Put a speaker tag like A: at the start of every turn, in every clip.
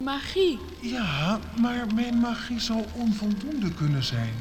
A: Magie.
B: Ja, maar mijn magie zou onvoldoende kunnen zijn.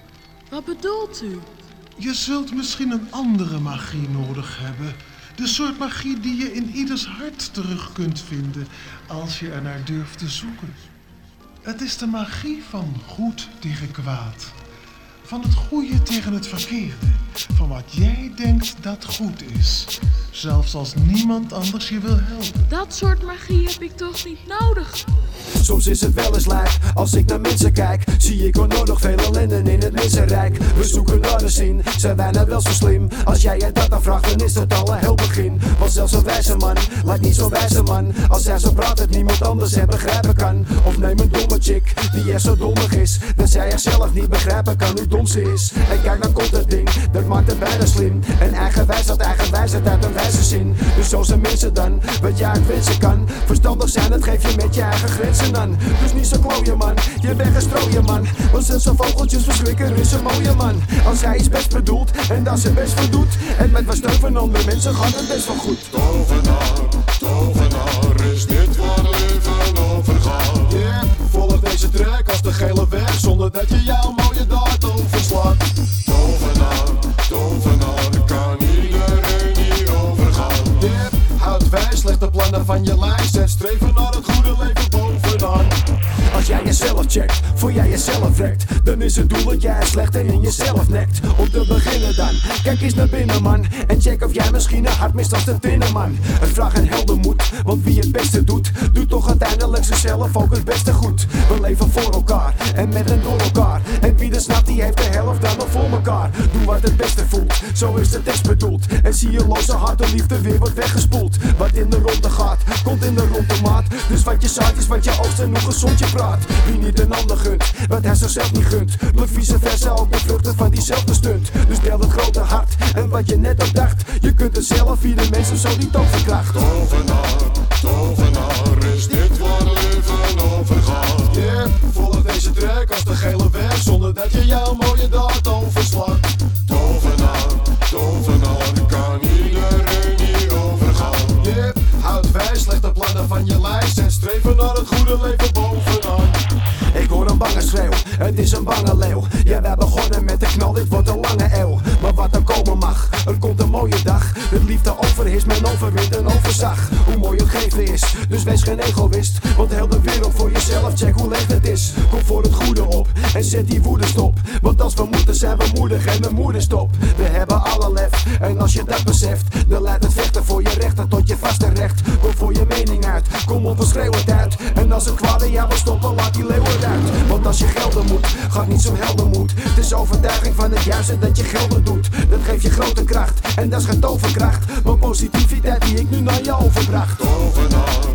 A: Wat bedoelt u?
B: Je zult misschien een andere magie nodig hebben. De soort magie die je in ieders hart terug kunt vinden als je er naar durft te zoeken. Het is de magie van goed tegen kwaad. Van het goede tegen het verkeerde. Van wat jij denkt dat goed is. Zelfs als niemand anders je wil helpen.
A: Dat soort magie heb ik toch niet nodig?
C: Soms is het wel eens lijp, als ik naar mensen kijk, zie ik onnodig veel ellende in het mensenrijk. We zoeken naar de zin, zijn wij nou wel zo slim? Als jij je dat dan vraagt, dan is het al een heel begin. Want zelfs een wijze man, lijkt niet zo'n wijze man. Als hij zo praat dat niemand anders het begrijpen kan. Of neem een domme chick, die er zo dommig is, dat zij er zelf niet begrijpen kan hoe dom ze is. En kijk, dan komt het ding, dat maakt het bijna slim. En eigenwijsheid uit een wijze zin. Dus zo zijn mensen dan, wat jij ook wensen kan. Verstandig zijn, dat geef je met je eigen grenzen aan. Dus niet zo klooien man, je weg en strooien man. Want zelfs zo'n vogeltjes verschrikken is een mooie man. Als hij iets best bedoelt en daar zijn best voor doet. En met wat steun van andere mensen gaat het best wel goed.
D: Tovenaar, tovenaar, is dit waar leven over gaat?
C: Yeah, volg deze track als de gele weg, zonder dat je jouw mooie daad overslaat.
D: Tovenaar, tovenaar, kan iedereen hierover gaan?
C: Yeah, houd wijs, leg de plannen van je lijst en streven naar het goede leven bovenaan. Als jij jezelf checkt, voor jij jezelf wekt, dan is het doel dat jij het slechte in jezelf nekt. Om te beginnen dan, kijk eens naar binnen man, en check of jij misschien een hart mist als de tinnerman. Het vraagt een heldenmoed, want wie het beste doet, doet toch uiteindelijk zichzelf ook het beste goed. We leven voor elkaar, en met en door elkaar, en wie er snapt die heeft de helft dan nog voor elkaar. Doe wat het beste voelt, zo is de test bedoeld, en zie je loze hart de liefde weer wordt weggespoeld. Wat in de ronde gaat, komt in de ronde maat, dus wat je zaait is wat je oogst en hoe gezond je praat. Wie niet een ander gunt, wat hij zichzelf niet gunt, moet vice versa ook de vruchten van diezelfde stunt. Dus deel het grote hart, en wat je net ook dacht, je kunt het zelf, via de mensen zo die toverkracht.
D: Tovenaar, tovenaar, is dit waar leven over gaat?
C: Yeah, volg deze track als de gele weg, zonder dat je jouw mooie daad overslaat.
D: Tovenaar, tovenaar, kan iedereen hierover gaan?
C: Yeah, houd wijs, leg de plannen van je lijst en streven naar het goede leven bovenaan. Ik hoor een bange schreeuw, het is een bange leeuw. Ja, wij begonnen met de knal, dit wordt een lange eeuw. Maar wat er komen mag, er komt een mooie dag. De liefde overheerst, men overwint en overzag. Hoe mooi het geven is, dus wees geen egoïst. Want heel de wereld voor jezelf, check hoe leeg het is. Kom voor het goede op en zet die woede stop. Want als we moeten zijn we moedig en de moeder stop. We hebben alle lef en als je dat beseft, dan laat het vechten voor je rechten tot je vast en recht. Kom voor je mening uit, kom op en schreeuw het uit. En als het kwade jou wil stoppen, laat die leeuw eruit. Want als je gelden moet, gaat niet zo'n heldenmoed. Het is overtuiging van het juiste dat je gelden doet. Dat geeft je grote kracht en dat is geen toverkracht. Maar positiviteit die ik nu naar je overbracht.
D: Tovenaar,